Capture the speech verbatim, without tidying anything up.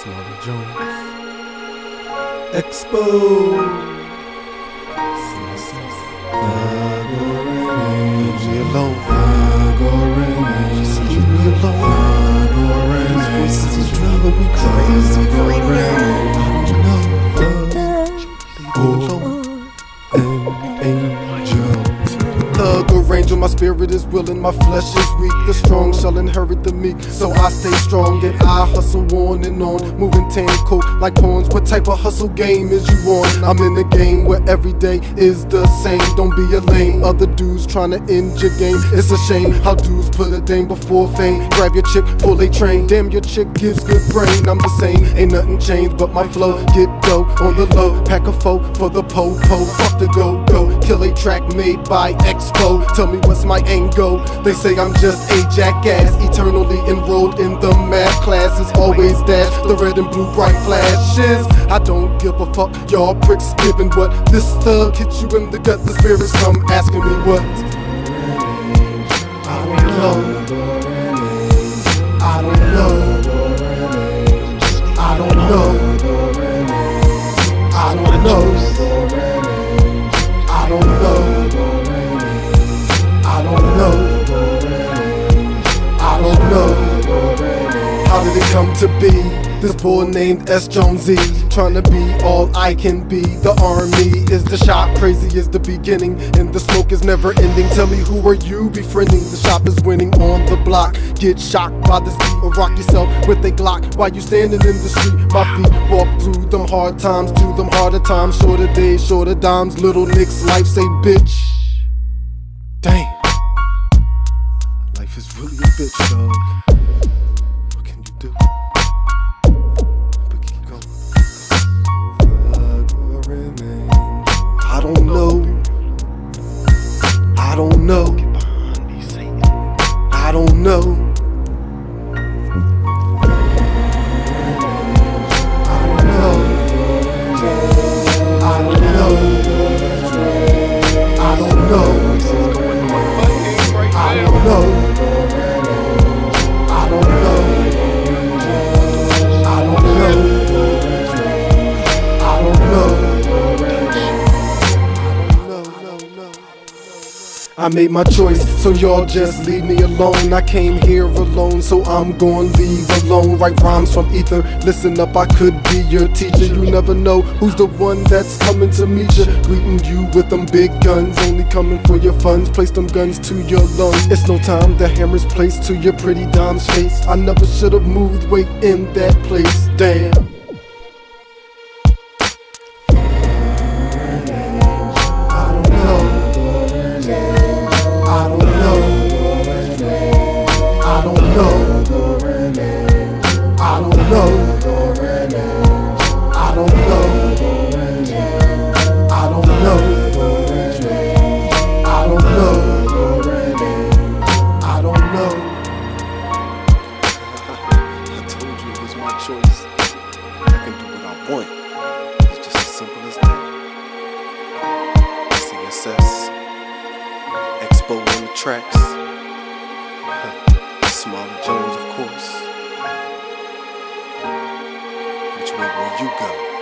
Smalley Jones, Expo. Leave me alone. Just leave me alone. These voices is driving me crazy. Leave me alone. An angel. Thug or angel, my spirit is willing, my flesh is weak. The strong shall inherit the meek, so I stay strong and I hustle on and on, moving tan coat like pawns. What type of hustle game is you on? I'm in a game where every day is the same. Don't be a lame, other dudes trying to end your game. It's a shame how dudes put a dame before fame. Grab your chick, pull a train. Damn, your chick gives good brain. I'm the same, ain't nothing changed but my flow. Get dough on the low, pack a foe for the po-po. Fuck the go-go, kill a track made by Expo. Tell me what's my angle? They say I'm just a jackass, eternally enrolled in the math classes. Always dash the red and blue bright flashes. I don't give a fuck, y'all pricks giving what. This thug hits you in the gut, the spirits come asking me what. I don't know. I don't know. I don't know. I don't know. I don't know. I don't know. I don't know. How did it come to be? This boy named S. Jonesy, trying to be all I can be. The army is the shop, crazy is the beginning, and the smoke is never ending. Tell me, who are you befriending? The shop is winning on the block. Get shocked by this beat or rock yourself with a Glock while you standing in the street. My feet walk through them hard times, through them harder times. Shorter days, shorter dimes, little nicks, life say bitch. Damn. Life is really a bitch, dog. What can you do? But keep going. I don't know. I don't know. I don't know. I made my choice, so y'all just leave me alone. I came here alone, so I'm gon' leave alone. Write rhymes from ether, listen up, I could be your teacher. You never know who's the one that's coming to meet you. Greeting you with them big guns, only coming for your funds. Place them guns to your lungs. It's no time, the hammer's placed to your pretty dime's face. I never should've moved weight in that place, damn. Choice. I can do what I want. It's just as simple as that. C S S, Expo on the tracks. Smalley Jones, of course. Which way will you go?